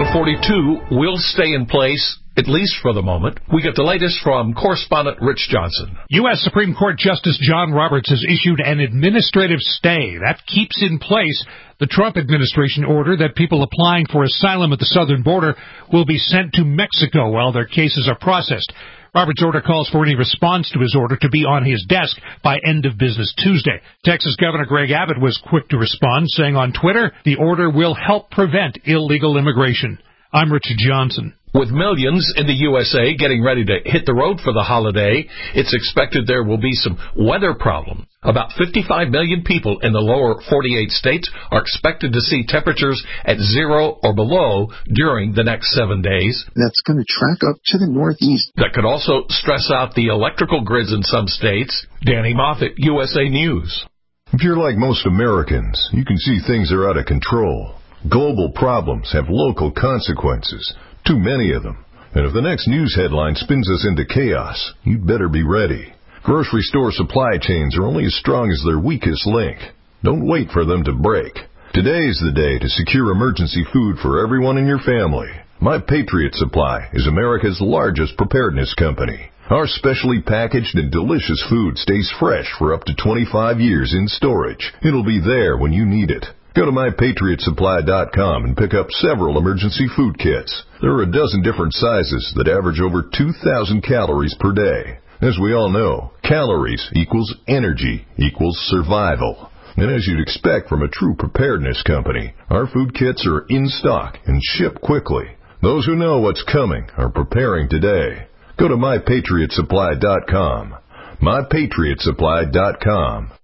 42 will stay in place, at least for the moment. We get the latest from correspondent Rich Johnson. U.S. Supreme Court Justice John Roberts has issued an administrative stay. That keeps in place the Trump administration order that people applying for asylum at the southern border will be sent to Mexico while their cases are processed. Roberts' order calls for any response to his order to be on his desk by end of business Tuesday. Texas Governor Greg Abbott was quick to respond, saying on Twitter, the order will help prevent illegal immigration. I'm Richard Johnson. With millions in the USA getting ready to hit the road for the holiday, it's expected there will be some weather problems. About 55 million people in the lower 48 states are expected to see temperatures at 0 or below during the next 7 days. That's going to track up to the northeast. That could also stress out the electrical grids in some states. Danny Moffett, USA News. If you're like most Americans, you can see things are out of control. Global problems have local consequences. Too many of them. And if the next news headline spins us into chaos, you'd better be ready. Grocery store supply chains are only as strong as their weakest link. Don't wait for them to break. Today's the day to secure emergency food for everyone in your family. My Patriot Supply is America's largest preparedness company. Our specially packaged and delicious food stays fresh for up to 25 years in storage. It'll be there when you need it. Go to MyPatriotSupply.com and pick up several emergency food kits. There are a dozen different sizes that average over 2,000 calories per day. As we all know, calories equals energy equals survival. And as you'd expect from a true preparedness company, our food kits are in stock and ship quickly. Those who know what's coming are preparing today. Go to MyPatriotSupply.com. MyPatriotSupply.com.